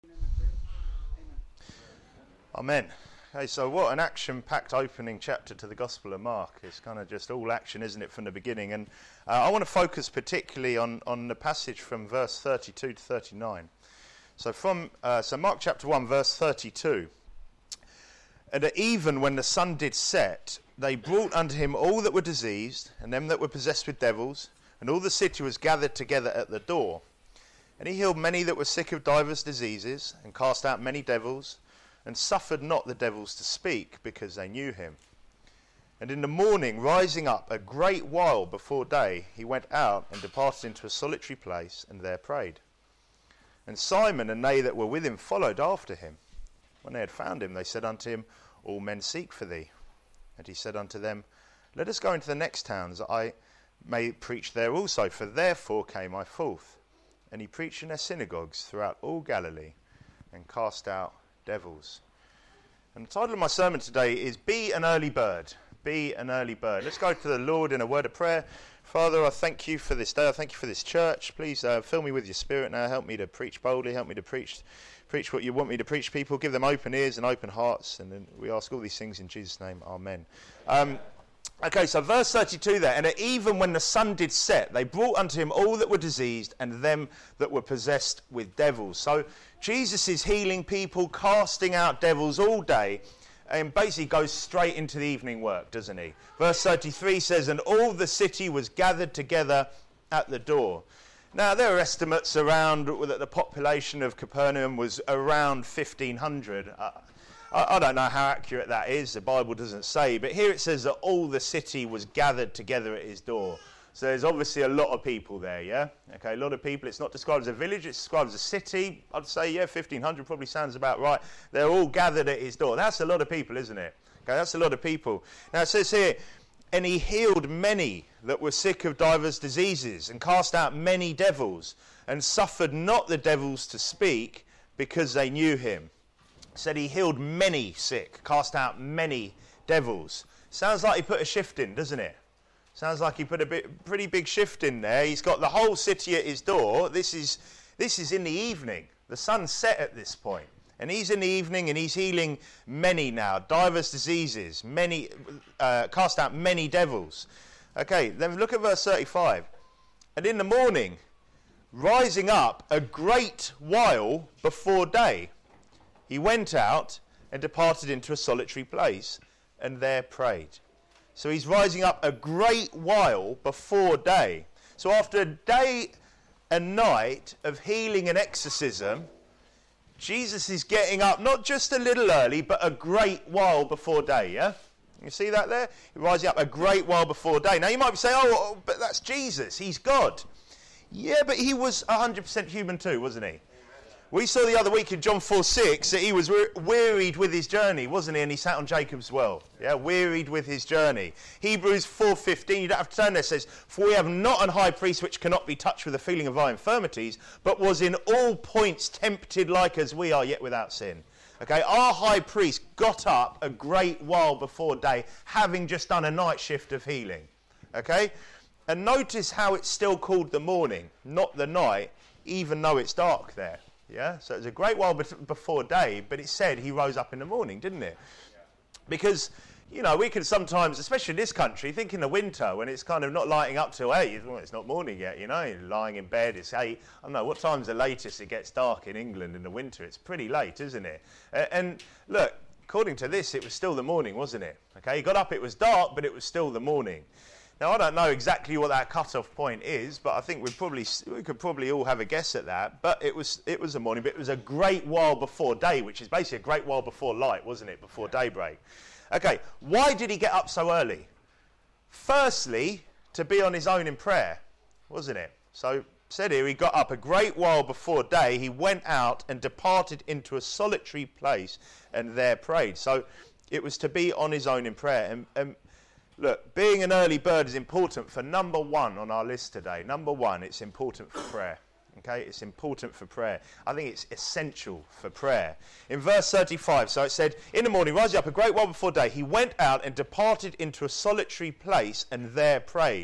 Amen. Okay, so what an action-packed opening chapter to the Gospel of Mark. It's kind of just all action, isn't it, from the beginning? And I want to focus particularly on the passage from verse 32 to 39. So Mark chapter 1, verse 32. And at even when the sun did set, they brought unto him all that were diseased, and them that were possessed with devils, and all the city was gathered together at the door. And he healed many that were sick of divers diseases, and cast out many devils, and suffered not the devils to speak, because they knew him. And in the morning, rising up a great while before day, he went out and departed into a solitary place, and there prayed. And Simon and they that were with him followed after him. When they had found him, they said unto him, All men seek for thee. And he said unto them, Let us go into the next towns, that I may preach there also, for therefore came I forth. And he preached in their synagogues throughout all Galilee, and cast out devils. And the title of my sermon today is Be an Early Bird. Be an early bird. Let's go to the Lord in a word of prayer. Father, I thank you for this day. I thank you for this church. Please fill me with your spirit now. Help me to preach boldly. Help me to preach what you want me to preach. People, give them open ears and open hearts. And then we ask all these things in Jesus' name. Amen. Okay, so verse 32 there. And even when the sun did set, they brought unto him all that were diseased and them that were possessed with devils. So Jesus is healing people, casting out devils all day, and basically goes straight into the evening work, doesn't he? Verse 33 says, And all the city was gathered together at the door. Now, there are estimates around that the population of Capernaum was around 1,500. I don't know how accurate that is, the Bible doesn't say, but here it says that all the city was gathered together at his door. So there's obviously a lot of people there, yeah? Okay, a lot of people. It's not described as a village, it's described as a city. I'd say, 1,500 probably sounds about right. They're all gathered at his door. That's a lot of people, isn't it? Okay, that's a lot of people. Now it says here, And he healed many that were sick of divers diseases, and cast out many devils, and suffered not the devils to speak, because they knew him. Said he healed many sick, cast out many devils. Sounds like he put a shift in, doesn't it? Sounds like he put a pretty big shift in there. He's got the whole city at his door. This is in the evening. The sun's set at this point. And he's in the evening and he's healing many now. Divers diseases, many, cast out many devils. Okay, then look at verse 35. And in the morning, rising up a great while before day, he went out and departed into a solitary place, and there prayed. So he's rising up a great while before day. So after a day and night of healing and exorcism, Jesus is getting up not just a little early, but a great while before day, yeah? You see that there? He's rising up a great while before day. Now you might be saying, oh, but that's Jesus, he's God. Yeah, but he was 100% human too, wasn't he? We saw the other week in John 4:6 that he was wearied with his journey, wasn't he? And he sat on Jacob's well. Yeah, wearied with his journey. Hebrews 4:15, you don't have to turn there, says, For we have not an high priest which cannot be touched with the feeling of our infirmities, but was in all points tempted like as we are, yet without sin. Okay, our high priest got up a great while before day, having just done a night shift of healing. Okay, and notice how it's still called the morning, not the night, even though it's dark there. Yeah, so it was a great while before day, but it said he rose up in the morning, didn't it? Yeah. Because, we can sometimes, especially in this country, think in the winter when it's kind of not lighting up till 8, well, it's not morning yet, you're lying in bed, it's 8. I don't know, what time's the latest it gets dark in England in the winter? It's pretty late, isn't it? And look, according to this, it was still the morning, wasn't it? Okay, he got up, it was dark, but it was still the morning. Now, I don't know exactly what that cut-off point is, but I think we could probably all have a guess at that. But it was a morning, but it was a great while before day, which is basically a great while before light, wasn't it, before daybreak? Okay, why did he get up so early? Firstly, to be on his own in prayer, wasn't it? So, said here, he got up a great while before day, he went out and departed into a solitary place, and there prayed. So, it was to be on his own in prayer. And look, being an early bird is important for number one on our list today. Number one, it's important for prayer. Okay, it's important for prayer. I think it's essential for prayer. In verse 35, so it said, In the morning, rising up a great while before day, he went out and departed into a solitary place and there prayed.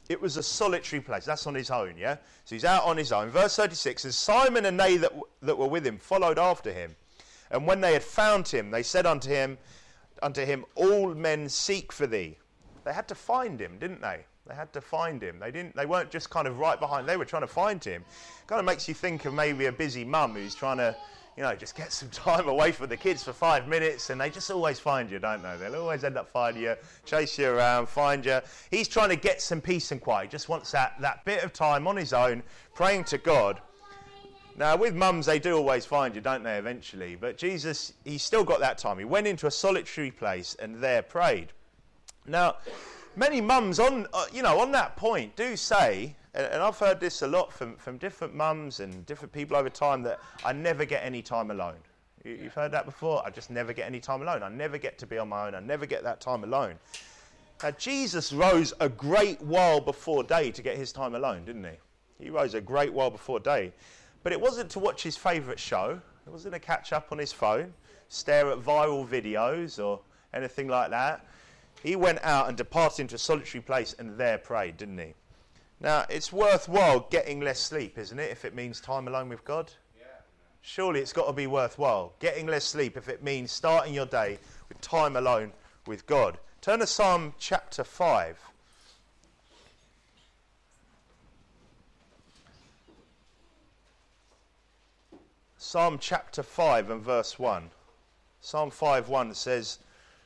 It was a solitary place. That's on his own, yeah? So he's out on his own. Verse 36 says, Simon and they that were with him followed after him. And when they had found him, they said unto him, all men seek for thee. They had to find him, didn't they? They had to find him. They weren't just kind of right behind. They were trying to find him. Kind of makes you think of maybe a busy mum who's trying to, just get some time away from the kids for 5 minutes, and they just always find you, don't they? They'll always end up finding you, chase you around, find you. He's trying to get some peace and quiet. He just wants that bit of time on his own, praying to God. Now, with mums, they do always find you, don't they, eventually? But Jesus, he's still got that time. He went into a solitary place and there prayed. Now, many mums on that point do say, and I've heard this a lot from different mums and different people over time, that I never get any time alone. You've heard that before? I just never get any time alone. I never get to be on my own. I never get that time alone. Now, Jesus rose a great while before day to get his time alone, didn't he? He rose a great while before day. But it wasn't to watch his favourite show. It wasn't to catch up on his phone, stare at viral videos or anything like that. He went out and departed into a solitary place and there prayed, didn't he? Now, it's worthwhile getting less sleep, isn't it, if it means time alone with God? Yeah. Surely it's got to be worthwhile getting less sleep if it means starting your day with time alone with God. Turn to Psalm chapter 5. Psalm chapter 5 and verse 1. Psalm 5:1 says,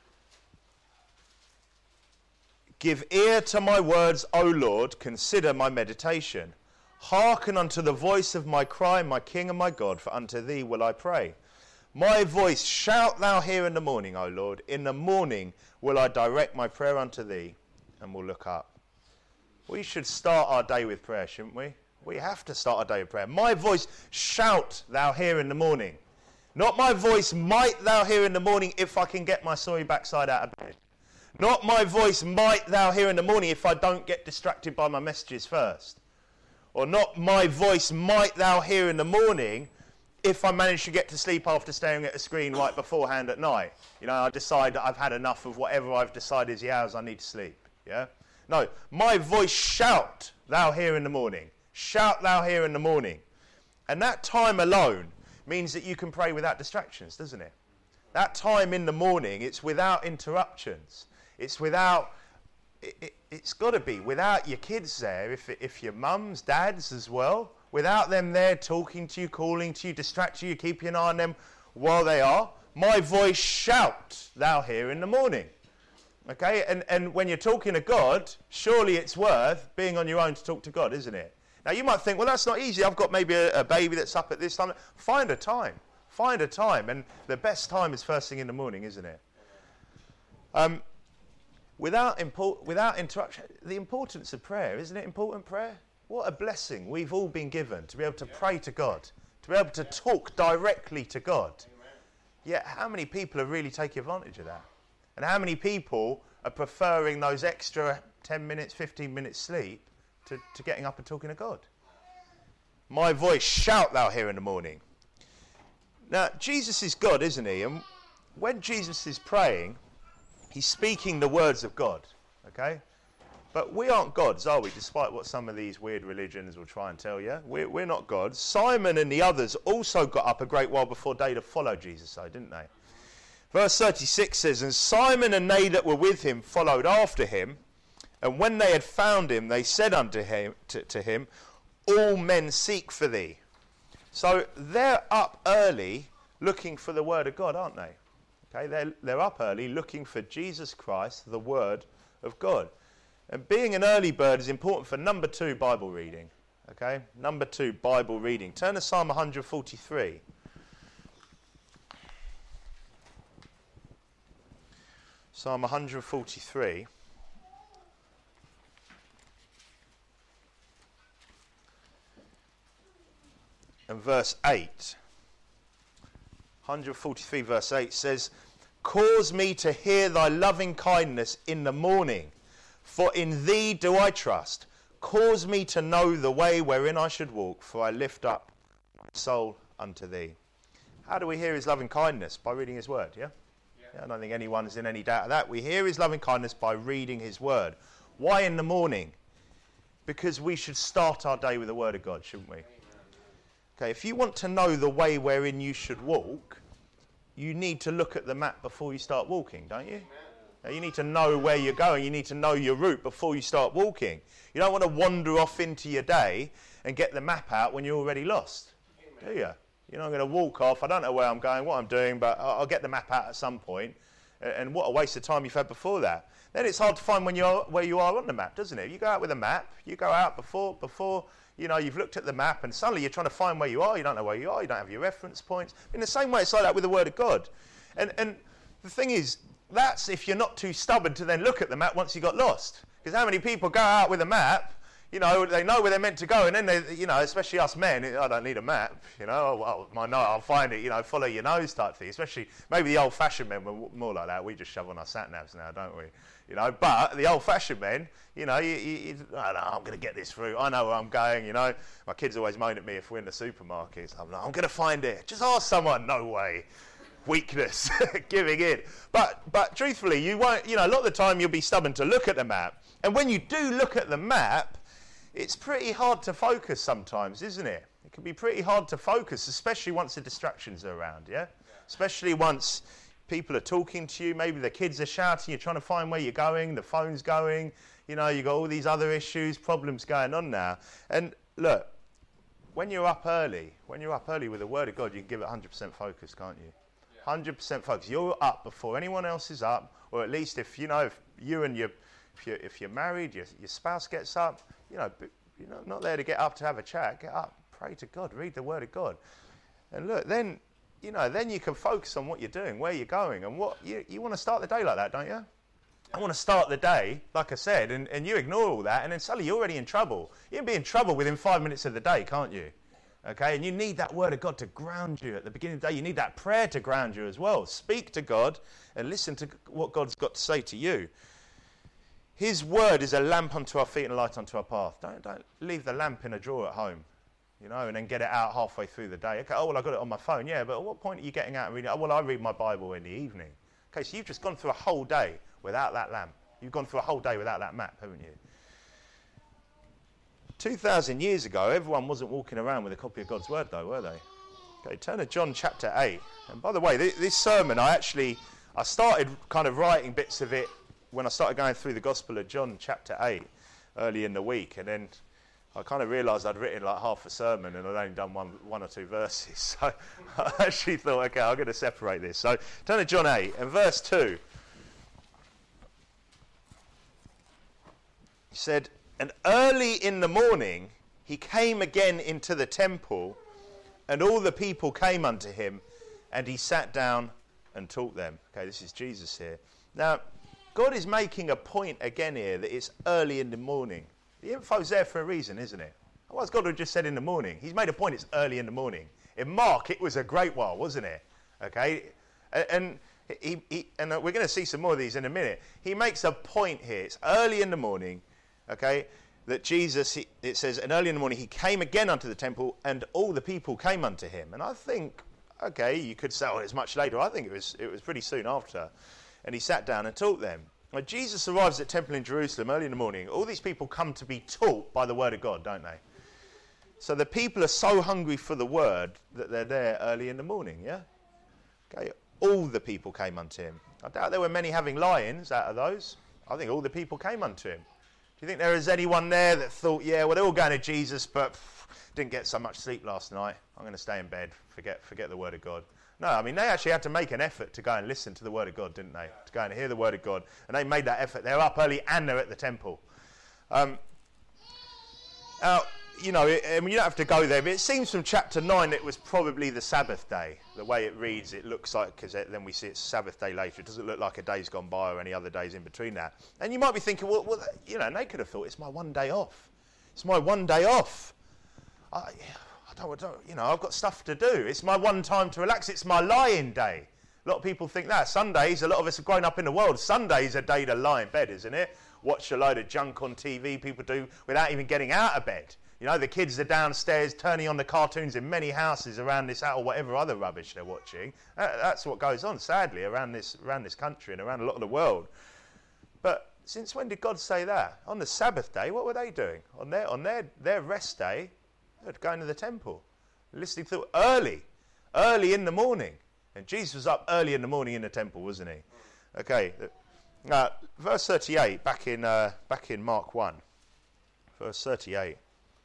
Give ear to my words, O Lord, consider my meditation. Hearken unto the voice of my cry, my King and my God, for unto thee will I pray. My voice shout thou hear in the morning, O Lord. In the morning will I direct my prayer unto thee, and we'll look up. We should start our day with prayer, shouldn't we? We have to start our day with prayer. My voice shout thou hear in the morning. Not my voice might thou hear in the morning if I can get my sorry backside out of bed. Not my voice might thou hear in the morning if I don't get distracted by my messages first. Or not my voice might thou hear in the morning if I manage to get to sleep after staring at a screen right beforehand at night. I decide that I've had enough of whatever I've decided is the hours I need to sleep. Yeah? No, my voice shout thou hear in the morning. Shout thou hear in the morning. And that time alone means that you can pray without distractions, doesn't it? That time in the morning, it's without interruptions. It's without, it's got to be without your kids there, if your mums, dads as well, without them there talking to you, calling to you, distracting you, keeping an eye on them while they are. My voice shout thou hear in the morning. Okay, and when you're talking to God, surely it's worth being on your own to talk to God, isn't it? Now you might think, well, that's not easy. I've got maybe a baby that's up at this time. Find a time. Find a time. And the best time is first thing in the morning, isn't it? Without interruption, the importance of prayer, isn't it important, prayer? What a blessing we've all been given to be able to pray to God, to be able to talk directly to God. Yet how many people are really taking advantage of that? And how many people are preferring those extra 10 minutes, 15 minutes sleep to getting up and talking to God? My voice shout thou hear in the morning. Now, Jesus is God, isn't he? And when Jesus is praying, he's speaking the words of God, okay? But we aren't gods, are we? Despite what some of these weird religions will try and tell you. We're not gods. Simon and the others also got up a great while before day to follow Jesus, though, didn't they? Verse 36 says, And Simon and they that were with him followed after him, and when they had found him, they said unto him, to him, All men seek for thee. So they're up early looking for the word of God, aren't they? Okay, they're up early looking for Jesus Christ, the word of God. And being an early bird is important for number 2 Bible reading. Okay, number 2 Bible reading. Turn to Psalm 143. Psalm 143. And verse 8. 143 verse 8 says, Cause me to hear thy loving kindness in the morning, for in thee do I trust. Cause me to know the way wherein I should walk, for I lift up my soul unto thee. How do we hear his loving kindness? By reading his word, yeah? I don't think anyone is in any doubt of that. We hear his loving kindness by reading his word. Why in the morning? because we should start our day with the Word of God, shouldn't we? Okay, if you want to know the way wherein you should walk, you need to look at the map before you start walking, don't you? Now, you need to know where you're going. You need to know your route before you start walking. You don't want to wander off into your day and get the map out when you're already lost, do you? You're not going to walk off. I don't know where I'm going, what I'm doing, but I'll get the map out at some point. And what a waste of time you've had before that. Then it's hard to find where you are on the map, doesn't it? You go out with a map. You go out before you've looked at the map, and suddenly you're trying to find where you are. You don't know where you are. You don't have your reference points. In the same way, it's like that with the Word of God. And the thing is, that's if you're not too stubborn to then look at the map once you got lost. Because how many people go out with a map, they know where they're meant to go, and then they, especially us men, I don't need a map, I'll find it, follow your nose type thing. Especially, maybe the old-fashioned men were more like that. We just shove on our sat-navs now, don't we? But the old-fashioned men, I'm going to get this through. I know where I'm going, My kids always moan at me if we're in the supermarkets. I'm like, I'm going to find it. Just ask someone. No way. Weakness, giving in. But truthfully, you won't, a lot of the time you'll be stubborn to look at the map. And when you do look at the map, it's pretty hard to focus sometimes, isn't it? It can be pretty hard to focus, especially once the distractions are around, yeah? Especially once people are talking to you, maybe the kids are shouting, you're trying to find where you're going, the phone's going, you've got all these other issues, problems going on now. And look, when you're up early with the Word of God, you can give it 100% focus, can't you? 100% focus. You're up before anyone else is up, or at least if you're married, your spouse gets up, you're not there to get up to have a chat. Get up, pray to God, read the Word of God. And look, then you can focus on what you're doing, where you're going, and what you want to start the day like that, don't you? I want to start the day, like I said, and you ignore all that, and then suddenly you're already in trouble. You can be in trouble within 5 minutes of the day, can't you? Okay, and you need that Word of God to ground you at the beginning of the day. You need that prayer to ground you as well. Speak to God and listen to what God's got to say to you. His Word is a lamp unto our feet and a light unto our path. Don't leave the lamp in a drawer at home, and then get it out halfway through the day. Okay, I got it on my phone. Yeah, but at what point are you getting out and reading? I read my Bible in the evening. Okay, so you've just gone through a whole day without that lamp. You've gone through a whole day without that map, haven't you? 2,000 years ago, everyone wasn't walking around with a copy of God's Word, though, were they? Okay, turn to John chapter 8. And by the way, this sermon, I started kind of writing bits of it when I started going through the Gospel of John chapter 8 early in the week. And then I kind of realised I'd written like half a sermon and I'd only done one or two verses. So I actually thought, okay, I'm going to separate this. So turn to John 8 and verse 2. He said, "And early in the morning he came again into the temple, and all the people came unto him, and he sat down and taught them." Okay, this is Jesus here. Now, God is making a point again here that it's early in the morning. The info's there for a reason, isn't it? Otherwise, God would have just said in the morning. He's made a point it's early in the morning. In Mark, it was a great while, wasn't it? Okay, and we're going to see some more of these in a minute. He makes a point here. It's early in the morning, okay, that Jesus, it says, "And early in the morning he came again unto the temple, and all the people came unto him." And I think, okay, you could say, oh, it's much later. I think it was pretty soon after. And he sat down and taught them. When Jesus arrives at the temple in Jerusalem early in the morning, all these people come to be taught by the Word of God, don't they? So the people are so hungry for the Word that they're there early in the morning, yeah? Okay, all the people came unto him. I doubt there were many having lions out of those. I think all the people came unto him. Do you think there is anyone there that thought, yeah, well, they're all going to Jesus, but didn't get so much sleep last night. I'm going to stay in bed, forget the Word of God. No, I mean, they actually had to make an effort to go and listen to the Word of God, didn't they? To go and hear the Word of God. And they made that effort. They're up early and they're at the temple. You don't have to go there, but it seems from chapter 9 it was probably the Sabbath day. The way it reads, it looks like, because then we see it's Sabbath day later. It doesn't look like a day's gone by or any other days in between that. And you might be thinking, well, and they could have thought, it's my one day off. It's my one day off. I've got stuff to do. It's my one time to relax. It's my lying day. A lot of people think that. Sundays, a lot of us have grown up in the world. Sunday's a day to lie in bed, isn't it? Watch a load of junk on TV people do without even getting out of bed. The kids are downstairs turning on the cartoons in many houses around this or whatever other rubbish they're watching. That's what goes on, sadly, around this country and around a lot of the world. But Since when did God say that? On the Sabbath day, what were they doing? On their rest day, they were going to the temple, listening to early in the morning. And Jesus was up early in the morning in the temple, wasn't he? Okay, verse 38, back in Mark 1, verse 38.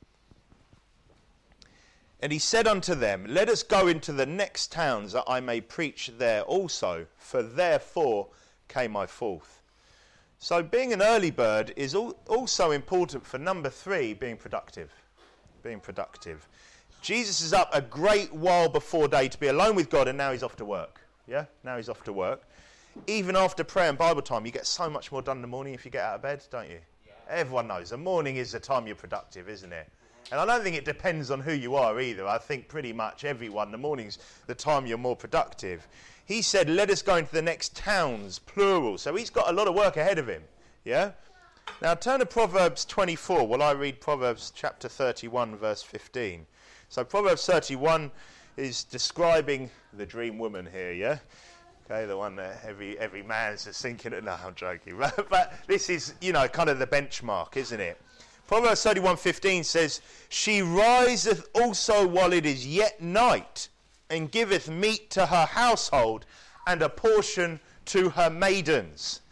And he said unto them, let us go into the next towns, that I may preach there also, for therefore came I forth. So being an early bird is also important for number 3, being productive. Being productive. Jesus is up a great while before day to be alone with God, and now he's off to work. Yeah, now he's off to work. Even after prayer and Bible time, you get so much more done in the morning if you get out of bed, don't you? Yeah. Everyone knows the morning is the time you're productive, isn't it? And I don't think it depends on who you are either. I think pretty much everyone, the morning's the time you're more productive. He said, let us go into the next towns, plural. So he's got a lot of work ahead of him. Yeah? Now turn to Proverbs 24 while I read Proverbs chapter 31, verse 15. So Proverbs 31 is describing the dream woman here, yeah? Okay, the one that every man is just thinking, no, I'm joking. But this is, kind of the benchmark, isn't it? Proverbs 31:15 says, she riseth also while it is yet night, and giveth meat to her household, and a portion to her maidens.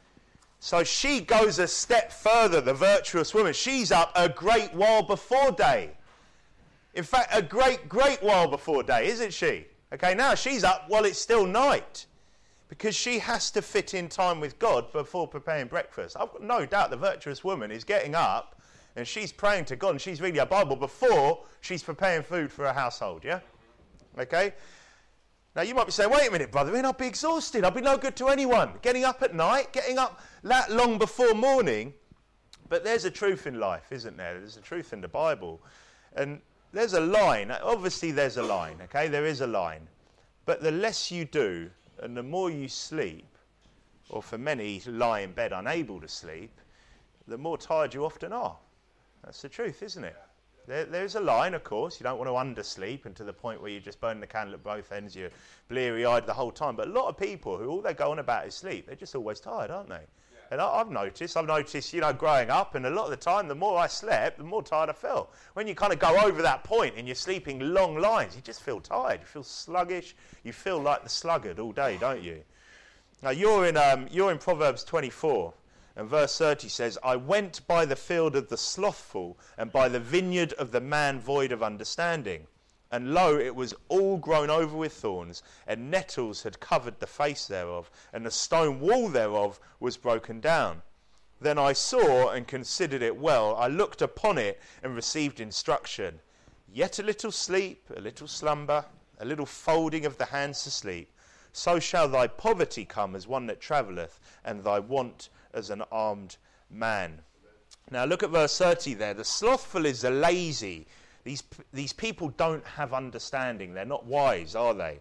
So she goes a step further, the virtuous woman. She's up a great while before day. In fact, a great while before day, isn't she? Okay, now she's up while it's still night, because she has to fit in time with God before preparing breakfast. I've got no doubt the virtuous woman is getting up and she's praying to God and she's reading her Bible before she's preparing food for her household, yeah? Okay? Now you might be saying, wait a minute, brother, I'll be exhausted. I'll be no good to anyone. Getting up at night, getting up that long before morning. But there's a truth in life, isn't there? There's a truth in the Bible. And there's a line. Obviously there's a line, okay? There is a line. But the less you do and the more you sleep, or for many lie in bed unable to sleep, the more tired you often are. That's the truth, isn't it? There's a line, of course. You don't want to undersleep and to the point where you just burn the candle at both ends, you're bleary-eyed the whole time. But a lot of people who all they go on about is sleep, they're just always tired, aren't they? Yeah. And I've noticed, growing up, and a lot of the time, the more I slept, the more tired I felt. When you kind of go over that point and you're sleeping long lines, you just feel tired. You feel sluggish. You feel like the sluggard all day, don't you? Now, you're in Proverbs 24. And verse 30 says, I went by the field of the slothful, and by the vineyard of the man void of understanding. And lo, it was all grown over with thorns, and nettles had covered the face thereof, and the stone wall thereof was broken down. Then I saw and considered it well. I looked upon it and received instruction. Yet a little sleep, a little slumber, a little folding of the hands to sleep. So shall thy poverty come as one that travelleth, and thy want as an armed man. Now look at verse 30 there. The slothful is the lazy. These people don't have understanding. They're not wise, are they?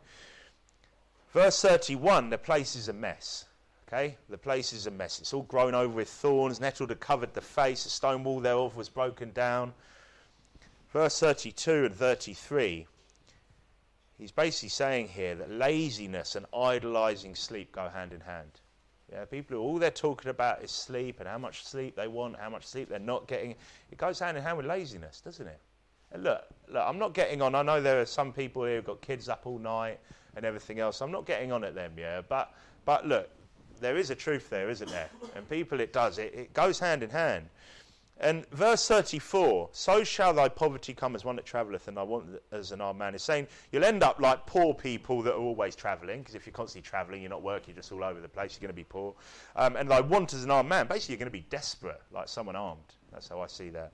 Verse 31, the place is a mess. Okay? The place is a mess. It's all grown over with thorns, nettled had covered the face, the stone wall thereof was broken down. Verse 32 and 33, he's basically saying here that laziness and idolizing sleep go hand in hand. Yeah, people who all they're talking about is sleep and how much sleep they want, how much sleep they're not getting. It goes hand in hand with laziness, doesn't it? And look, I'm not getting on. I know there are some people here who've got kids up all night and everything else. I'm not getting on at them, yeah. But look, there is a truth there, isn't there? And people, it goes hand in hand. And verse 34, so shall thy poverty come as one that travelleth, and thy want as an armed man. Is saying you'll end up like poor people that are always travelling, because if you're constantly travelling, you're not working, you're just all over the place, you're going to be poor. And thy want as an armed man, basically you're going to be desperate, like someone armed. That's how I see that.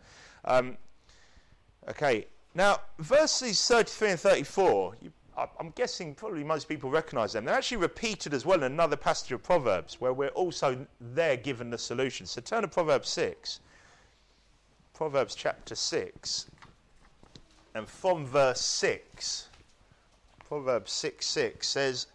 Okay, now verses 33 and 34, I'm guessing probably most people recognise them. They're actually repeated as well in another passage of Proverbs, where we're also there given the solution. So turn to Proverbs 6. Proverbs chapter 6, and from verse 6, Proverbs 6:6 says,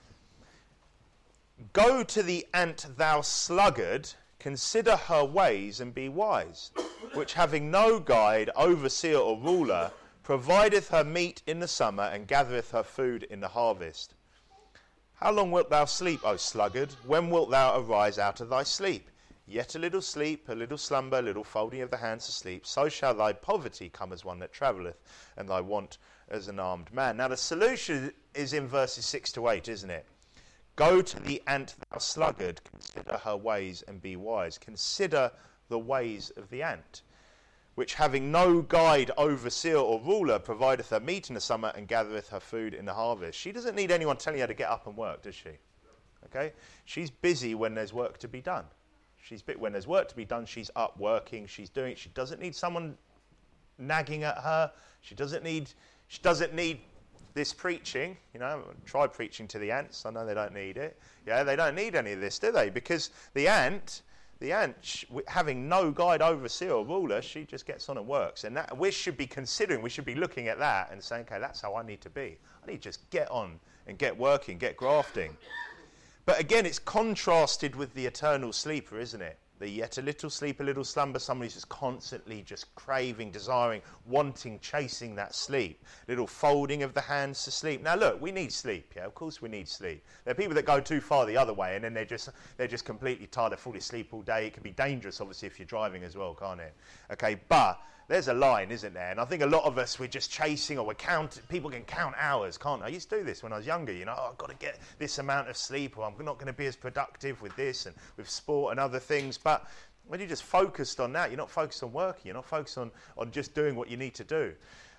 Go to the ant, thou sluggard, consider her ways and be wise, which having no guide, overseer or ruler, provideth her meat in the summer and gathereth her food in the harvest. How long wilt thou sleep, O sluggard? When wilt thou arise out of thy sleep? Yet a little sleep, a little slumber, a little folding of the hands to sleep, so shall thy poverty come as one that travelleth, and thy want as an armed man. Now the solution is in verses 6 to 8, isn't it? Go to the ant, thou sluggard, consider her ways and be wise. Consider the ways of the ant, which having no guide, overseer or ruler, provideth her meat in the summer and gathereth her food in the harvest. She doesn't need anyone telling her to get up and work, does she? Okay? She's busy when there's work to be done. When there's work to be done, she's up working, she's doing it. She doesn't need someone nagging at her. She doesn't need this preaching. You know, try preaching to the ants. I know they don't need it. Yeah, they don't need any of this, do they? Because the ant, having no guide, overseer or ruler, she just gets on and works. And that we should be looking at that and saying, okay, that's how I need to be. I need to just get on and get working, get grafting. But again, it's contrasted with the eternal sleeper, isn't it? The yet a little sleep, a little slumber, somebody who's just constantly just craving, desiring, wanting, chasing that sleep. Little folding of the hands to sleep. Now look, we need sleep, yeah, of course we need sleep. There are people that go too far the other way and then they're just completely tired, they fall asleep all day. It can be dangerous, obviously, if you're driving as well, can't it? Okay, but there's a line, isn't there? And I think a lot of us, we're just chasing, or people can count hours, can't they? I used to do this when I was younger, you know, I've got to get this amount of sleep, or I'm not going to be as productive with this and with sport and other things. But when you're just focused on that, you're not focused on working, you're not focused on just doing what you need to do.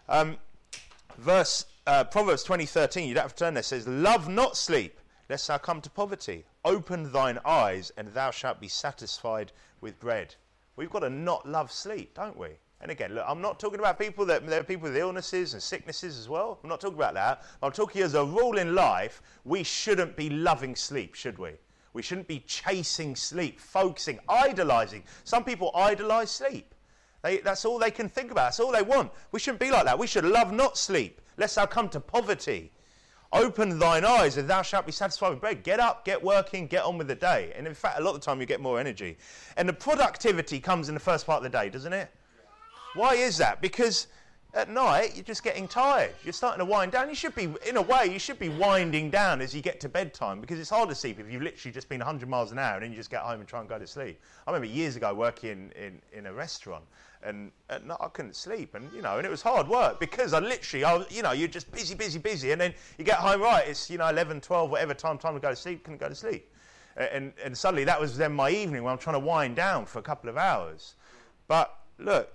Proverbs 20:13, you don't have to turn there, says, love not sleep, lest thou come to poverty. Open thine eyes, and thou shalt be satisfied with bread. We've got to not love sleep, don't we? And again, look, I'm not talking about there are people with illnesses and sicknesses as well. I'm not talking about that. I'm talking as a rule in life, we shouldn't be loving sleep, should we? We shouldn't be chasing sleep, focusing, idolizing. Some people idolize sleep. That's all they can think about. That's all they want. We shouldn't be like that. We should love not sleep, lest thou come to poverty. Open thine eyes, and thou shalt be satisfied with bread. Get up, get working, get on with the day. And in fact, a lot of the time you get more energy. And the productivity comes in the first part of the day, doesn't it? Why is that? Because at night, you're just getting tired. You're starting to wind down. You should be winding down as you get to bedtime, because it's hard to sleep if you've literally just been 100 miles an hour and then you just get home and try and go to sleep. I remember years ago working in a restaurant, and at night I couldn't sleep, and it was hard work because you're just busy, and then you get home, right, it's 11, 12, whatever time to go to sleep, couldn't go to sleep. And suddenly that was then my evening when I'm trying to wind down for a couple of hours. But look,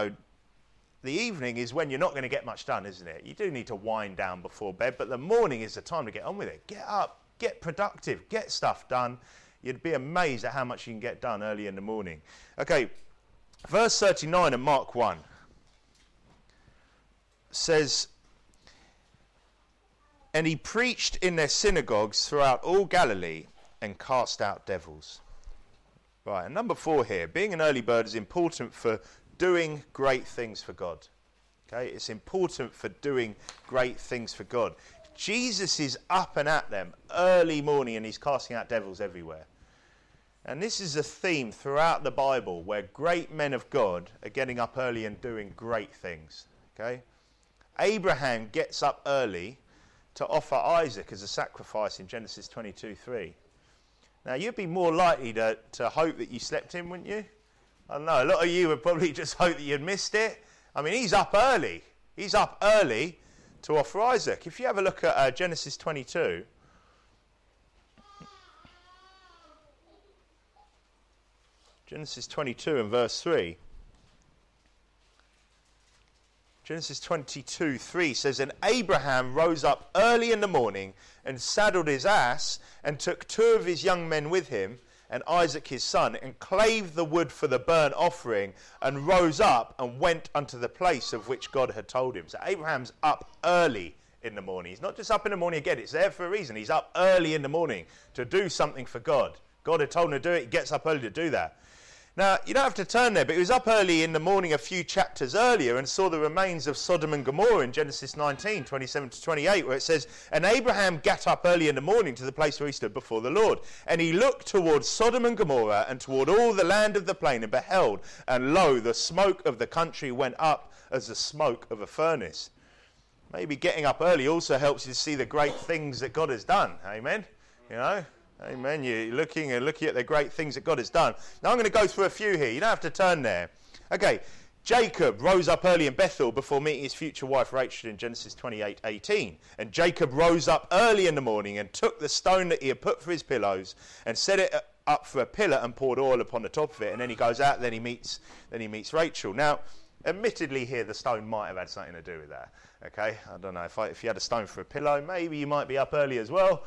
the evening is when you're not going to get much done, isn't it? You do need to wind down before bed, but the morning is the time to get on with it. Get up, get productive, get stuff done. You'd be amazed at how much you can get done early in the morning. Okay, verse 39 in Mark 1 says, and he preached in their synagogues throughout all Galilee and cast out devils. Right, and number 4 here, being an early bird is important for doing great things for God. Okay, it's important for doing great things for God. Jesus is up and at them early morning, and he's casting out devils everywhere. And this is a theme throughout the Bible where great men of God are getting up early and doing great things. Okay, Abraham gets up early to offer Isaac as a sacrifice in Genesis 22:3. Now, you'd be more likely to hope that you slept in, wouldn't you? I don't know, a lot of you would probably just hope that you'd missed it. I mean, he's up early. He's up early to offer Isaac. If you have a look at Genesis 22, Genesis 22 and verse 3. Genesis 22:3 says, and Abraham rose up early in the morning and saddled his ass and took 2 of his young men with him and Isaac his son, and clave the wood for the burnt offering, and rose up and went unto the place of which God had told him. So Abraham's up early in the morning. He's not just up in the morning again, it's there for a reason. He's up early in the morning to do something for God. God had told him to do it, he gets up early to do that. Now, you don't have to turn there, but he was up early in the morning a few chapters earlier and saw the remains of Sodom and Gomorrah in Genesis 19, 27 to 28, where it says, and Abraham gat up early in the morning to the place where he stood before the Lord. And he looked towards Sodom and Gomorrah and toward all the land of the plain and beheld, and lo, the smoke of the country went up as the smoke of a furnace. Maybe getting up early also helps you to see the great things that God has done. Amen? Amen. You're looking at the great things that God has done. Now I'm going to go through a few here. You don't have to turn there. Okay. Jacob rose up early in Bethel before meeting his future wife Rachel in Genesis 28:18. And Jacob rose up early in the morning and took the stone that he had put for his pillows and set it up for a pillar and poured oil upon the top of it. And then he goes out. Then he meets Rachel. Now, admittedly, here the stone might have had something to do with that. Okay, I don't know if you had a stone for a pillow, maybe you might be up early as well,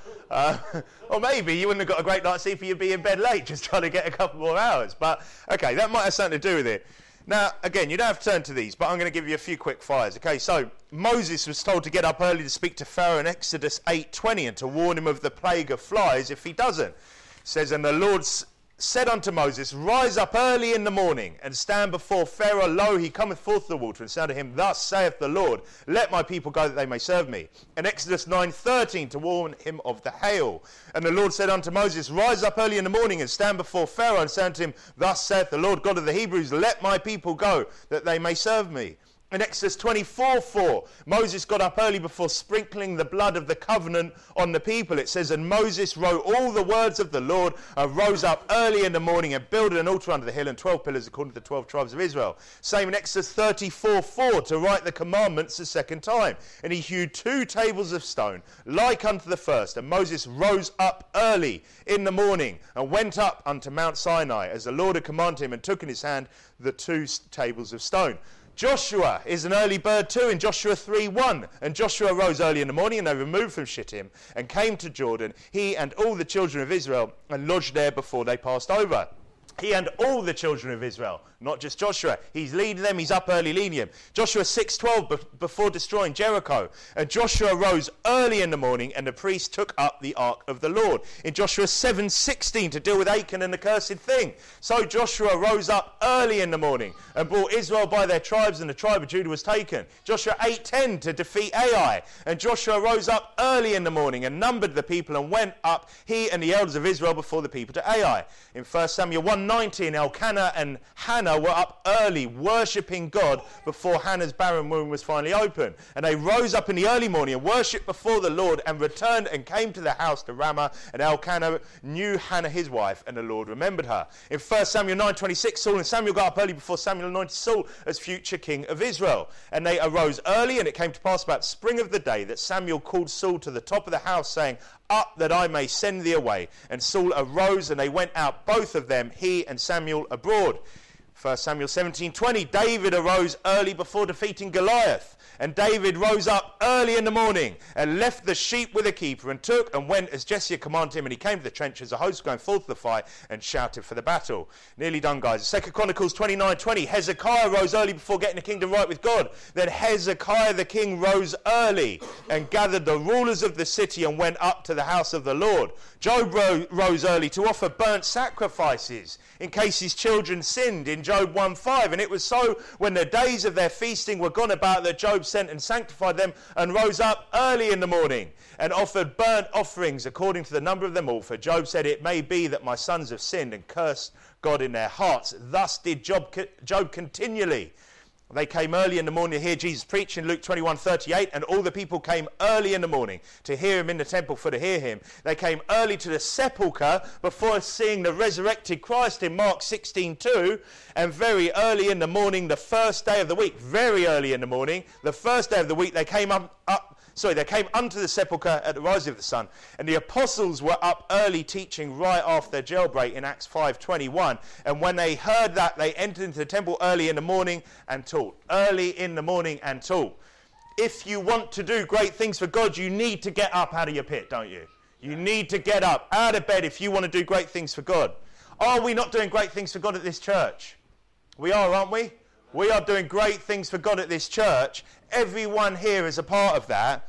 or maybe you wouldn't have got a great night's sleep, for you'd be in bed late just trying to get a couple more hours. But okay, that might have something to do with it. Now, again, you don't have to turn to these, but I'm going to give you a few quick fires. Okay, so Moses was told to get up early to speak to Pharaoh in Exodus 8:20 and to warn him of the plague of flies if he doesn't. It says, and the Lord said unto Moses, rise up early in the morning and stand before Pharaoh. Lo, he cometh forth the water, and said unto him, thus saith the Lord, let my people go that they may serve me. And Exodus 9:13 to warn him of the hail. And the Lord said unto Moses, rise up early in the morning and stand before Pharaoh, and say unto him, thus saith the Lord God of the Hebrews, let my people go that they may serve me. In Exodus 24:4, Moses got up early before sprinkling the blood of the covenant on the people. It says, and Moses wrote all the words of the Lord and rose up early in the morning and built an altar under the hill and 12 pillars according to the 12 tribes of Israel. Same in Exodus 34:4 to write the commandments the second time. And he hewed 2 tables of stone like unto the first. And Moses rose up early in the morning and went up unto Mount Sinai as the Lord had commanded him, and took in his hand the 2 tables of stone. Joshua is an early bird too in Joshua 3:1. And Joshua rose early in the morning, and they removed from Shittim and came to Jordan, he and all the children of Israel, and lodged there before they passed over. He and all the children of Israel, not just Joshua. He's leading them, he's up early leading them. Joshua 6:12 before destroying Jericho. And Joshua rose early in the morning, and the priests took up the ark of the Lord. In Joshua 7:16 to deal with Achan and the cursed thing. So Joshua rose up early in the morning and brought Israel by their tribes, and the tribe of Judah was taken. Joshua 8:10 to defeat Ai. And Joshua rose up early in the morning and numbered the people, and went up, he and the elders of Israel, before the people to Ai. In 1 Samuel 1:19, Elkanah and Hannah were up early worshipping God before Hannah's barren womb was finally open. And they rose up in the early morning and worshipped before the Lord, and returned and came to the house to Ramah. And Elkanah knew Hannah his wife, and the Lord remembered her. In 1 Samuel 9:26, Saul and Samuel got up early before Samuel anointed Saul as future king of Israel. And they arose early, and it came to pass about spring of the day that Samuel called Saul to the top of the house, saying, up that I may send thee away. And Saul arose, and they went out, both of them, he and Samuel, abroad. 1 Samuel 17:20, David arose early before defeating Goliath. And David rose up early in the morning and left the sheep with a keeper, and took and went as Jesse had commanded him. And he came to the trenches, a host going forth to the fight, and shouted for the battle. Nearly done, guys. 2 Chronicles 29:20, Hezekiah rose early before getting the kingdom right with God. Then Hezekiah the king rose early and gathered the rulers of the city and went up to the house of the Lord. Job rose early to offer burnt sacrifices in case his children sinned in Job 1:5. And it was so when the days of their feasting were gone about that Job sent and sanctified them, and rose up early in the morning and offered burnt offerings according to the number of them all. For Job said, it may be that my sons have sinned and cursed God in their hearts. Thus did Job continually. They came early in the morning to hear Jesus preach in Luke 21:38, and all the people came early in the morning to hear him in the temple, for to hear him. They came early to the sepulchre before seeing the resurrected Christ in Mark 16:2, and very early in the morning, the first day of the week, very early in the morning, the first day of the week, they came they came unto the sepulchre at the rising of the sun. And the apostles were up early teaching right after jailbreak in Acts 5:21. And when they heard that, they entered into the temple early in the morning and taught. Early in the morning and taught. If you want to do great things for God, you need to get up out of your pit, don't you? You need to get up out of bed if you want to do great things for God. Are we not doing great things for God at this church? We are, aren't we? We are doing great things for God at this church. Everyone here is a part of that.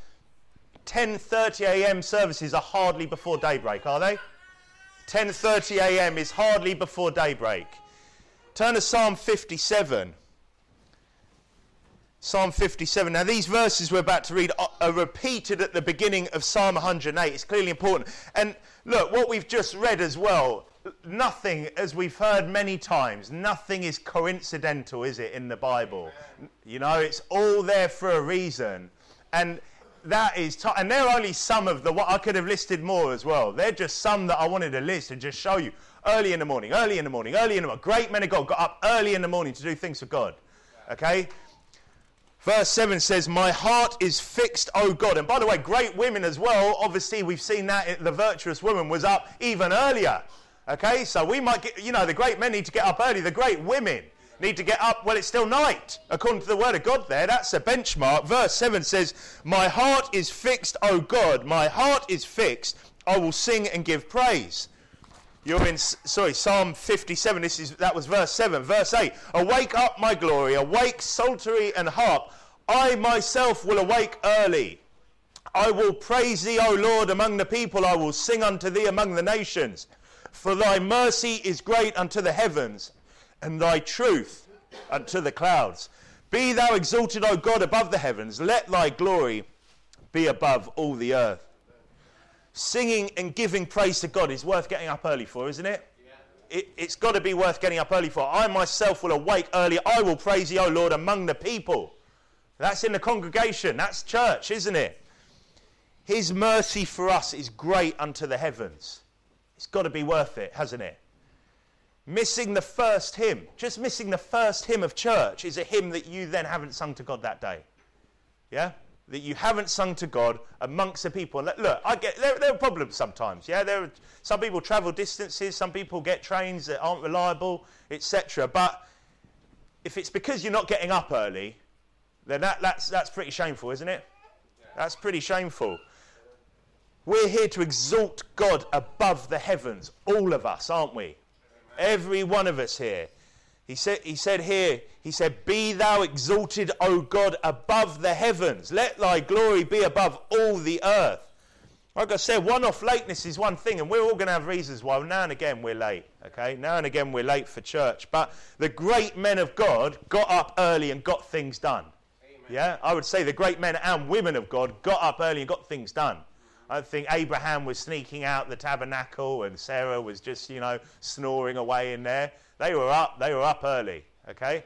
10:30 a.m. services are hardly before daybreak, are they? 10:30 a.m. is hardly before daybreak. Turn to Psalm 57. Psalm 57. Now these verses we're about to read are repeated at the beginning of Psalm 108. It's clearly important. And look, what we've just read as well, nothing, as we've heard many times, nothing is coincidental, is it, in the Bible? You know, it's all there for a reason. And That is, and they're only some of the, what I could have listed more as well. They're just some that I wanted to list and just show you. Early in the morning. Great men of God got up early in the morning to do things for God. Okay? Verse 7 says, my heart is fixed, O God. And by the way, great women as well. Obviously, we've seen that the virtuous woman was up even earlier. Okay? So we might get, the great men need to get up early. The great women need to get up, well, it's still night, according to the word of God there. That's a benchmark. Verse 7 says, my heart is fixed, O God. My heart is fixed. I will sing and give praise. You're in, Psalm 57. That was verse 7. Verse 8. Awake up, my glory. Awake, psaltery and harp. I myself will awake early. I will praise thee, O Lord, among the people. I will sing unto thee among the nations. For thy mercy is great unto the heavens, and thy truth unto the clouds. Be thou exalted, O God, above the heavens. Let thy glory be above all the earth. Singing and giving praise to God is worth getting up early for, isn't it? Yeah. It's got to be worth getting up early for. I myself will awake early. I will praise thee, O Lord, among the people. That's in the congregation. That's church, isn't it? His mercy for us is great unto the heavens. It's got to be worth it, hasn't it? Missing the first hymn, just missing the first hymn of church is a hymn that you then haven't sung to God that day. Yeah? That you haven't sung to God amongst the people. And look, I get there are problems sometimes. Yeah, some people travel distances, some people get trains that aren't reliable, etc. But if it's because you're not getting up early, then that's pretty shameful, isn't it? That's pretty shameful. We're here to exalt God above the heavens, all of us, aren't we? Every one of us here. He said, be thou exalted, O God, above the heavens. Let thy glory be above all the earth. Like I said, one-off lateness is one thing, and we're all going to have reasons why now and again we're late. Okay, now and again we're late for church. But the great men of God got up early and got things done. Amen. Yeah, I would say the great men and women of God got up early and got things done. I think Abraham was sneaking out the tabernacle and Sarah was just, snoring away in there. They were up early, okay?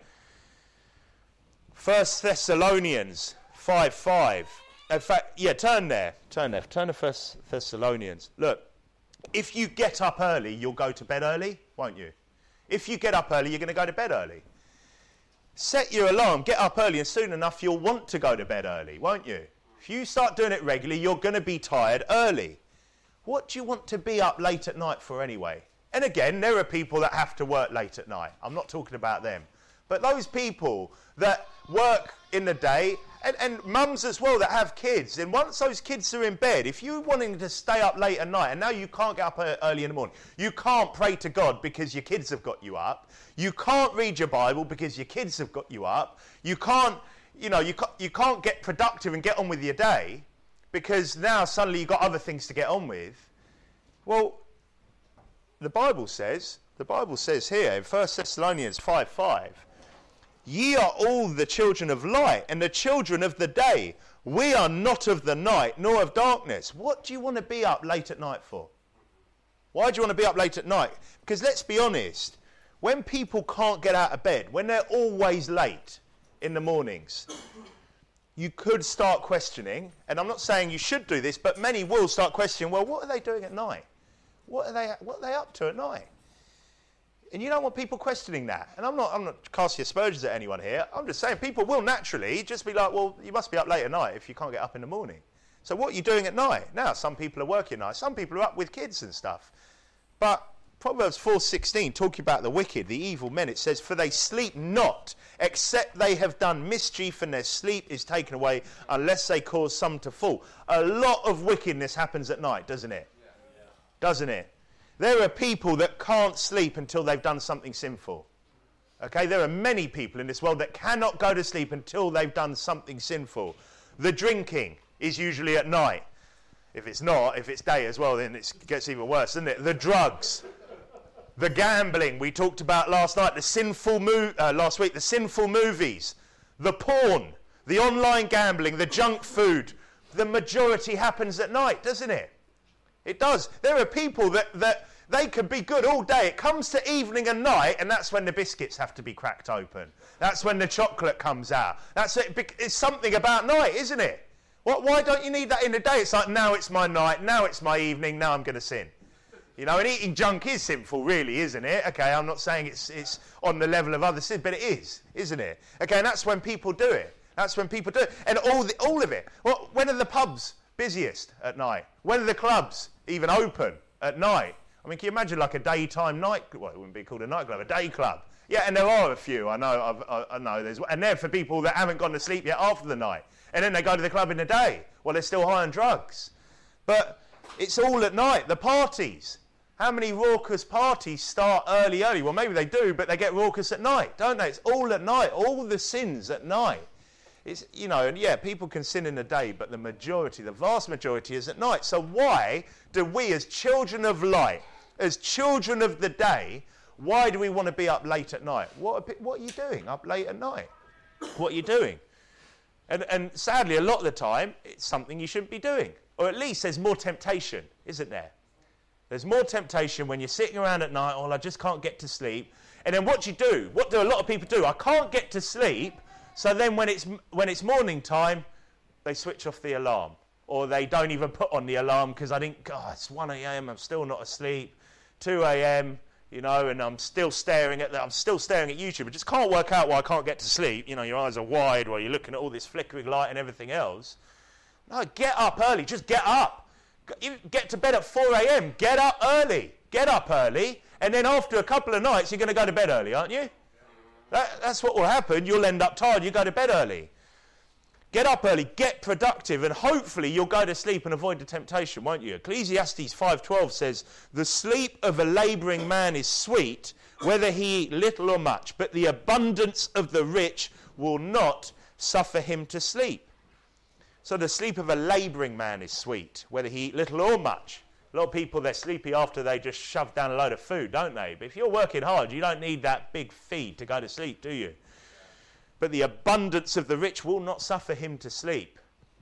1 Thessalonians 5:5. In fact, turn there. Turn to 1 Thessalonians. Look, if you get up early, you'll go to bed early, won't you? If you get up early, you're going to go to bed early. Set your alarm, get up early, and soon enough you'll want to go to bed early, won't you? If you start doing it regularly, you're going to be tired early. What do you want to be up late at night for anyway? And again, there are people that have to work late at night. I'm not talking about them. But those people that work in the day, and mums as well that have kids, and once those kids are in bed, if you're wanting to stay up late at night, and now you can't get up early in the morning, you can't pray to God because your kids have got you up, you can't read your Bible because your kids have got you up, you can't get productive and get on with your day because now suddenly you've got other things to get on with. Well, the Bible says here in 1 Thessalonians 5:5, ye are all the children of light and the children of the day. We are not of the night nor of darkness. What do you want to be up late at night for? Why do you want to be up late at night? Because let's be honest, when people can't get out of bed, when they're always late in the mornings, you could start questioning, and I'm not saying you should do this, but many will start questioning, well, what are they doing at night? What are they up to at night? And you don't want people questioning that. And I'm not casting aspersions at anyone here. I'm just saying people will naturally just be like, well, you must be up late at night if you can't get up in the morning. So what are you doing at night? Now, some people are working at night. Some people are up with kids and stuff. But Proverbs 4:16, talking about the wicked, the evil men, it says, for they sleep not, except they have done mischief, and their sleep is taken away, unless they cause some to fall. A lot of wickedness happens at night, doesn't it? Yeah. Doesn't it? There are people that can't sleep until they've done something sinful. Okay, there are many people in this world that cannot go to sleep until they've done something sinful. The drinking is usually at night. If it's not, if it's day as well, then it gets even worse, doesn't it? The drugs. The gambling we talked about last night, the sinful movies, the porn, the online gambling, the junk food. The majority happens at night, doesn't it? It does. There are people that they could be good all day. It comes to evening and night, and that's when the biscuits have to be cracked open. That's when the chocolate comes out. It's something about night, isn't it? Why don't you need that in the day? It's like, now it's my night, now it's my evening, now I'm going to sin. You know, and eating junk is sinful, really, isn't it? Okay, I'm not saying it's on the level of other sin, but it is, isn't it? Okay, and that's when people do it. That's when people do it. And all of it. Well, when are the pubs busiest? At night. When are the clubs even open? At night. I mean, can you imagine like a daytime night? Well, it wouldn't be called a nightclub, a day club. Yeah, and there are a few. I know. I know. And they're for people that haven't gone to sleep yet after the night, and then they go to the club in the day while they're still high on drugs. But it's all at night. The parties. How many raucous parties start early? Well, maybe they do, but they get raucous at night, don't they? It's all at night. All the sins at night. It's, you know, and yeah, people can sin in the day, but the vast majority is at night. So why do we, as children of light, as children of the day, why do we want to be up late at night? What are you doing up late at night? What are you doing? And sadly, a lot of the time, it's something you shouldn't be doing. Or at least there's more temptation, isn't there? There's more temptation when you're sitting around at night, I just can't get to sleep. And then what do a lot of people do? I can't get to sleep. So then when it's morning time, they switch off the alarm. Or they don't even put on the alarm because I think, it's 1 a.m, I'm still not asleep. 2 a.m, you know, and I'm still staring at YouTube. I just can't work out why I can't get to sleep. You know, your eyes are wide while you're looking at all this flickering light and everything else. No, get up early. Just get up. You get to bed at 4 a.m. Get up early. Get up early. And then after a couple of nights, you're going to go to bed early, aren't you? That's what will happen. You'll end up tired. You go to bed early. Get up early. Get productive. And hopefully you'll go to sleep and avoid the temptation, won't you? Ecclesiastes 5:12 says, the sleep of a labouring man is sweet, whether he eat little or much. But the abundance of the rich will not suffer him to sleep. So the sleep of a labouring man is sweet, whether he eat little or much. A lot of people, they're sleepy after they just shove down a load of food, don't they? But if you're working hard, you don't need that big feed to go to sleep, do you? But the abundance of the rich will not suffer him to sleep.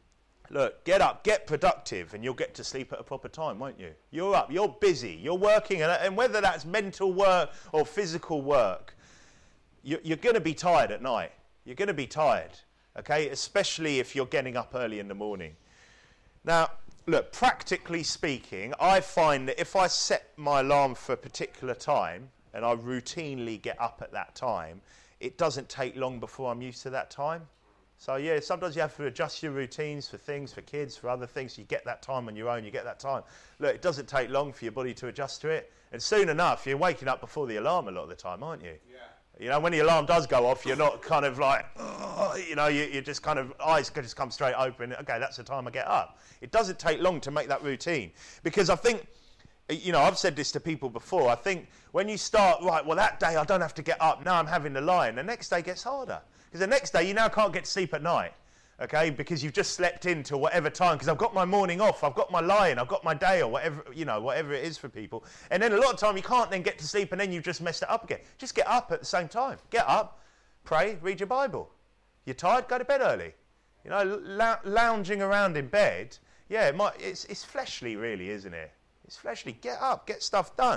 Look, get up, get productive, and you'll get to sleep at a proper time, won't you? You're up, you're busy, you're working, and whether that's mental work or physical work, you're going to be tired at night. You're going to be tired, okay? Especially if you're getting up early in the morning. Now, look, practically speaking, I find that if I set my alarm for a particular time and I routinely get up at that time, it doesn't take long before I'm used to that time. So, yeah, sometimes you have to adjust your routines for things, for kids, for other things. You get that time on your own, you get that time. Look, it doesn't take long for your body to adjust to it. And soon enough, you're waking up before the alarm a lot of the time, aren't you? Yeah. You know, when the alarm does go off, you're not kind of like, you know, you just kind of, eyes can just come straight open. Okay, that's the time I get up. It doesn't take long to make that routine. Because I think, you know, I've said this to people before. I think when you start, right, well, that day I don't have to get up. Now I'm having the lie-in. The next day gets harder. Because the next day you now can't get to sleep at night. Okay, because you've just slept in till whatever time, because I've got my morning off, I've got my lie-in, I've got my day, or whatever, you know, whatever it is for people. And then a lot of time you can't then get to sleep, and then you've just messed it up again. Just get up at the same time. Get up, pray, read your Bible. You're tired, go to bed early. You know, lounging around in bed, yeah, it's fleshly really, isn't it? It's fleshly. Get up, get stuff done.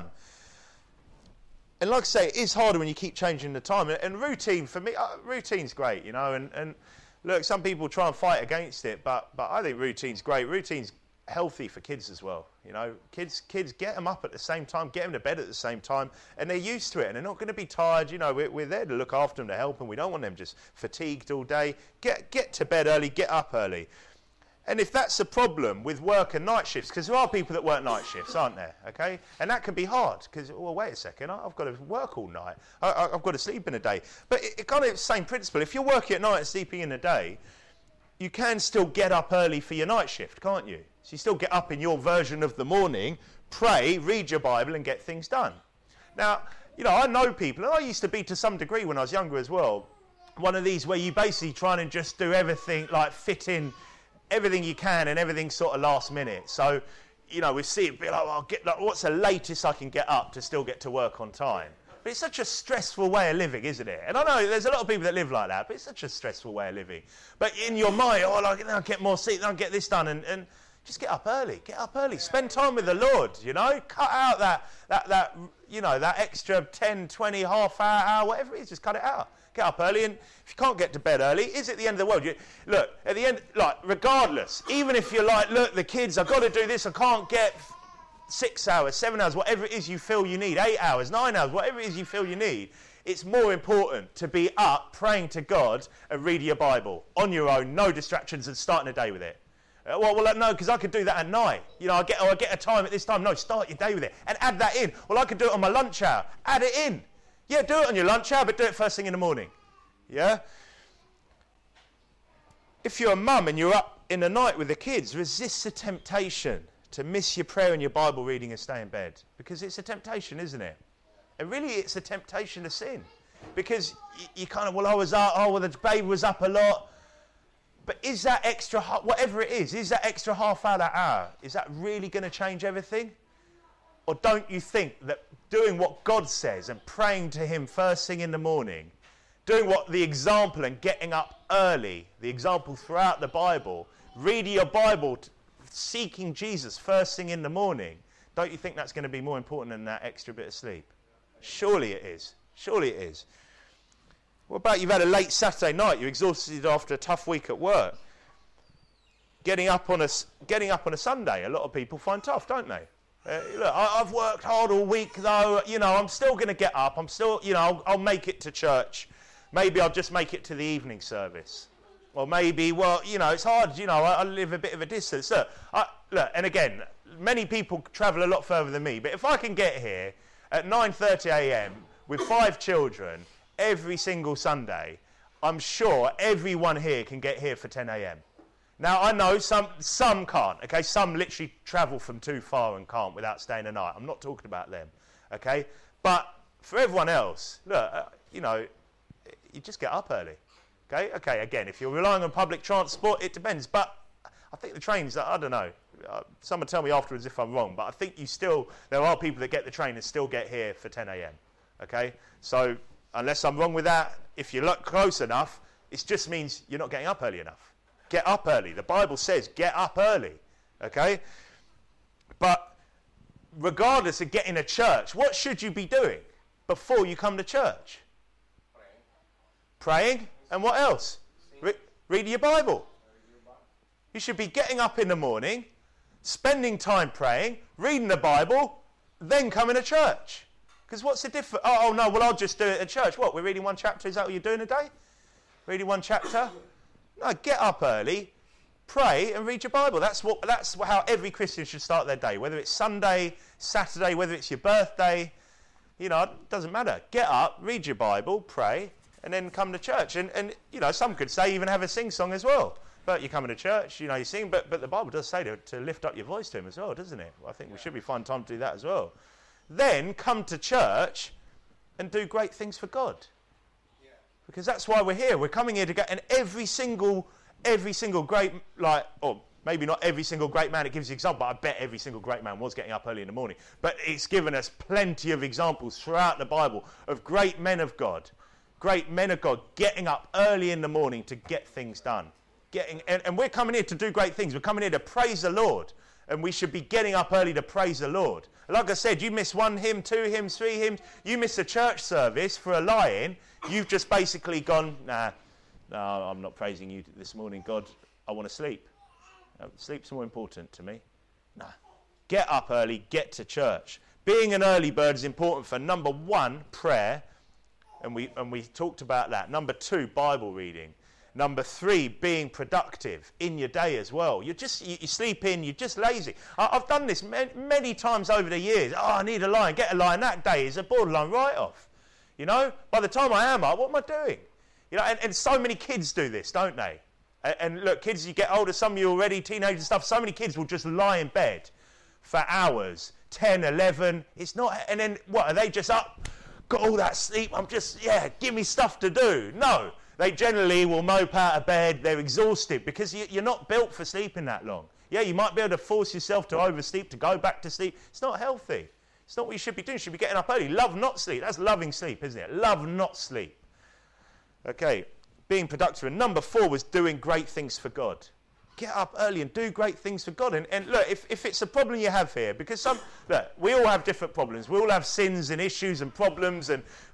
And like I say, it is harder when you keep changing the time. And routine, for me, routine's great, you know, and look, some people try and fight against it, but I think routine's great. Routine's healthy for kids as well. You know, kids get them up at the same time, get them to bed at the same time, and they're used to it, and they're not going to be tired. You know, we're there to look after them, to help them. We don't want them just fatigued all day. Get to bed early, get up early. And if that's a problem with work and night shifts, because there are people that work night shifts, aren't there? Okay, and that can be hard because, well, wait a second, I've got to work all night. I've got to sleep in the day. But it kind of the same principle. If you're working at night and sleeping in the day, you can still get up early for your night shift, can't you? So you still get up in your version of the morning, pray, read your Bible, and get things done. Now, you know, I know people, and I used to be to some degree when I was younger as well, one of these where you basically try and just do everything, like fit in everything you can, and everything sort of last minute. So, you know, we see it be like, well, what's the latest I can get up to still get to work on time? But it's such a stressful way of living, isn't it? And I know there's a lot of people that live like that, but it's such a stressful way of living. But in your mind, then I'll get more sleep, then I'll get this done, and just get up early. Get up early. Spend time with the Lord, you know. Cut out that you know, that extra 10, 20, half hour, whatever it is, just cut it out. Get up early, and if you can't get to bed early, is it the end of the world? Look, at the end, like, regardless, even if you're like, look, the kids, I've got to do this, I can't get 6 hours, 7 hours, whatever it is you feel you need, 8 hours, 9 hours, whatever it is you feel you need, it's more important to be up praying to God and reading your Bible on your own, no distractions, and starting a day with it. No, because I could do that at night. I get a time at this time. No, start your day with it and add that in. Well, I could do it on my lunch hour. Add it in. Yeah, do it on your lunch hour, but do it first thing in the morning. Yeah? If you're a mum and you're up in the night with the kids, resist the temptation to miss your prayer and your Bible reading and stay in bed. Because it's a temptation, isn't it? And really, it's a temptation to sin. Because you kind of, the baby was up a lot. But is that extra, whatever it is that extra half hour, is that really going to change everything? Or don't you think that doing what God says and praying to him first thing in the morning, doing what the example and getting up early, the example throughout the Bible, reading your Bible, seeking Jesus first thing in the morning, don't you think that's going to be more important than that extra bit of sleep? Surely it is. Surely it is. What about you've had a late Saturday night, you're exhausted after a tough week at work? Getting up on a Sunday, a lot of people find tough, don't they? Look, I've worked hard all week, though. I'm still going to get up. I'm still, I'll make it to church. Maybe I'll just make it to the evening service. Or maybe, it's hard. I live a bit of a distance. Look, and again, many people travel a lot further than me. But if I can get here at 9:30 a.m. with 5 children every single Sunday, I'm sure everyone here can get here for 10 a.m. Now, I know some can't, okay? Some literally travel from too far and can't without staying a night. I'm not talking about them, okay? But for everyone else, look, you just get up early, okay? Okay, again, if you're relying on public transport, it depends. But I think the trains, I don't know. Someone tell me afterwards if I'm wrong, but I think there are people that get the train and still get here for 10 a.m., okay? So unless I'm wrong with that, if you look close enough, it just means you're not getting up early enough. Get up early. The Bible says get up early, okay? But regardless of getting to church, what should you be doing before you come to church? Praying. And what else? Reading your Bible. You should be getting up in the morning, spending time praying, reading the Bible, then coming to church. Because what's the difference? I'll just do it at church. What, we're reading one chapter? Is that what you're doing today? Reading one chapter? No, get up early, pray, and read your Bible. That's how every Christian should start their day. Whether it's Sunday, Saturday, whether it's your birthday, it doesn't matter. Get up, read your Bible, pray, and then come to church. And some could say even have a sing-song as well. But you're coming to church, you sing, but the Bible does say to lift up your voice to him as well, doesn't it? I think we should be finding time to do that as well. Then come to church and do great things for God. Because that's why we're here. We're coming here to get, and every single great, or maybe not every single great man it gives you example, but I bet every single great man was getting up early in the morning. But it's given us plenty of examples throughout the Bible of great men of God getting up early in the morning to get things done. And we're coming here to do great things. We're coming here to praise the Lord. And we should be getting up early to praise the Lord. Like I said, you miss 1 hymn, 2 hymns, 3 hymns, you miss a church service for a lie-in, you've just basically gone, no, I'm not praising you this morning, God, I want to sleep. Sleep's more important to me. No. Get up early, get to church. Being an early bird is important for, number 1, prayer, and we talked about that. Number 2, Bible reading. Number 3, being productive in your day as well. You sleep in, you're just lazy. I've done this many times over the years. I need a lie, get a lie, and that day is a borderline write-off. By the time I am up, what am I doing? And so many kids do this, don't they? And look, kids, you get older, some of you already, teenagers and stuff, so many kids will just lie in bed for hours, 10, 11. It's not, and then what, are they just up, got all that sleep, give me stuff to do. No. They generally will mope out of bed. They're exhausted because you're not built for sleeping that long. Yeah, you might be able to force yourself to oversleep, to go back to sleep. It's not healthy. It's not what you should be doing. You should be getting up early. Love, not sleep. That's loving sleep, isn't it? Love, not sleep. Okay, being productive. And number 4 was doing great things for God. get up early and do great things for God. And look, if it's a problem you have here, because look, we all have different problems. We all have sins and issues and problems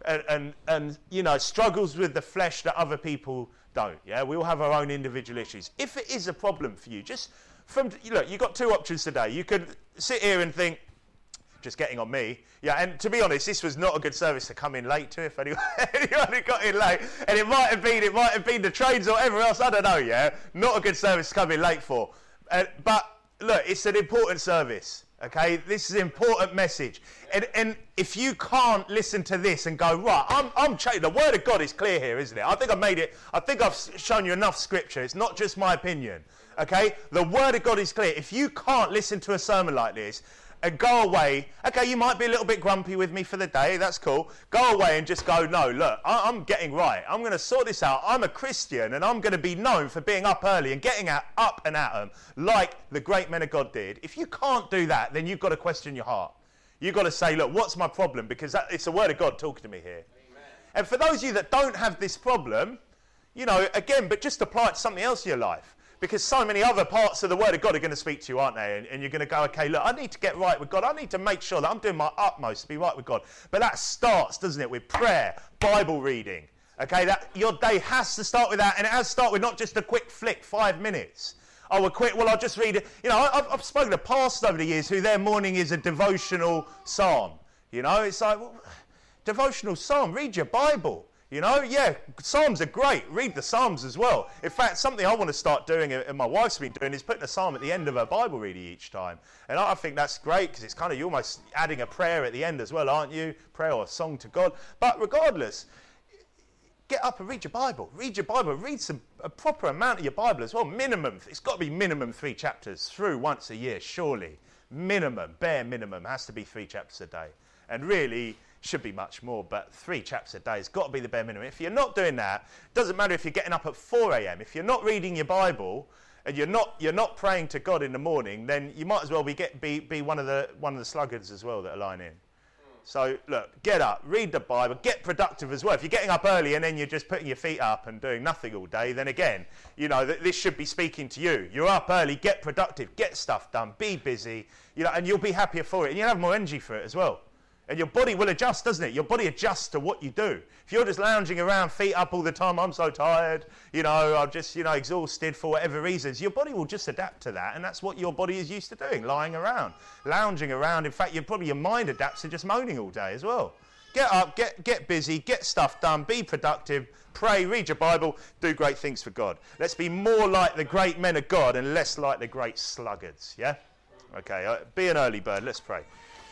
and struggles with the flesh that other people don't. Yeah, we all have our own individual issues. If it is a problem for you, look, you've got two options today. You could sit here and think, just getting on me. Yeah, and to be honest, this was not a good service to come in late to, if anyone had got in late. And it might have been the trains or whatever else, I don't know, yeah. Not a good service to come in late for. But look, it's an important service, okay? This is an important message. And if you can't listen to this and go, right, I'm changing. The word of God is clear here, isn't it? I think I've shown you enough scripture. It's not just my opinion, okay? The word of God is clear. If you can't listen to a sermon like this, and go away, okay, you might be a little bit grumpy with me for the day, that's cool. Go away and just go, no, look, I'm getting right. I'm going to sort this out. I'm a Christian and I'm going to be known for being up early and getting up and at them like the great men of God did. If you can't do that, then you've got to question your heart. You've got to say, look, what's my problem? Because it's the word of God talking to me here. Amen. And for those of you that don't have this problem, again, but just apply it to something else in your life. Because so many other parts of the Word of God are going to speak to you, aren't they? And you're going to go, okay, look, I need to get right with God. I need to make sure that I'm doing my utmost to be right with God. But that starts, doesn't it, with prayer, Bible reading. Okay, your day has to start with that. And it has to start with not just a quick flick, 5 minutes. I'll just read it. I've spoken to pastors over the years who their morning is a devotional psalm. It's like, well, devotional psalm, read your Bible. Psalms are great. Read the Psalms as well. In fact, something I want to start doing, and my wife's been doing, is putting a psalm at the end of her Bible reading each time. And I think that's great because it's kind of, you're almost adding a prayer at the end as well, aren't you? Prayer or a song to God. But regardless, get up and read your Bible. Read your Bible. Read a proper amount of your Bible as well. Minimum. It's got to be minimum 3 chapters through once a year, surely. Minimum, bare minimum, has to be 3 chapters a day. And really, should be much more, but 3 chapters a day has got to be the bare minimum. If you're not doing that, it doesn't matter if you're getting up at 4 a.m. If you're not reading your Bible and you're not praying to God in the morning, then you might as well be one of the sluggards as well that are lying in. So look, get up, read the Bible, get productive as well. If you're getting up early and then you're just putting your feet up and doing nothing all day, then again, this should be speaking to you. You're up early, get productive, get stuff done, be busy, and you'll be happier for it, and you'll have more energy for it as well. And your body will adjust, doesn't it? Your body adjusts to what you do. If you're just lounging around, feet up all the time, I'm so tired, I'm just, exhausted for whatever reasons, your body will just adapt to that. And that's what your body is used to doing, lying around, lounging around. In fact, your mind adapts to just moaning all day as well. Get up, get busy, get stuff done, be productive, pray, read your Bible, do great things for God. Let's be more like the great men of God and less like the great sluggards, yeah? Okay, be an early bird. Let's pray.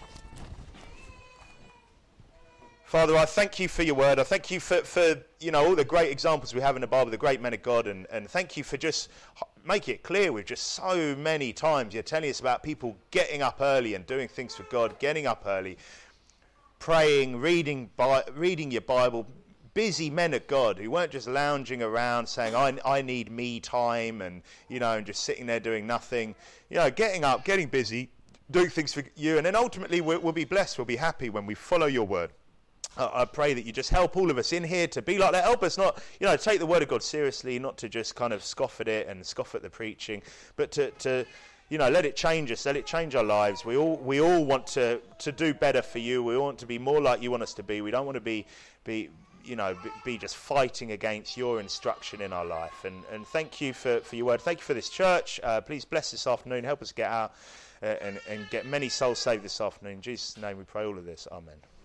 Father, I thank you for your word. I thank you for all the great examples we have in the Bible, the great men of God, and thank you for just making it clear with just so many times you're telling us about people getting up early and doing things for God, getting up early, praying, reading your Bible, busy men of God who weren't just lounging around saying, I need me time and just sitting there doing nothing, getting up, getting busy, doing things for you, and then ultimately we'll be blessed, we'll be happy when we follow your word. I pray that you just help all of us in here to be like that. Help us not, take the word of God seriously, not to just kind of scoff at it and scoff at the preaching, but to let it change us, let it change our lives. We all want to do better for you. We want to be more like you want us to be. We don't want to be just fighting against your instruction in our life. And thank you for your word. Thank you for this church. Please bless this afternoon. Help us get out and get many souls saved this afternoon. In Jesus' name we pray all of this. Amen.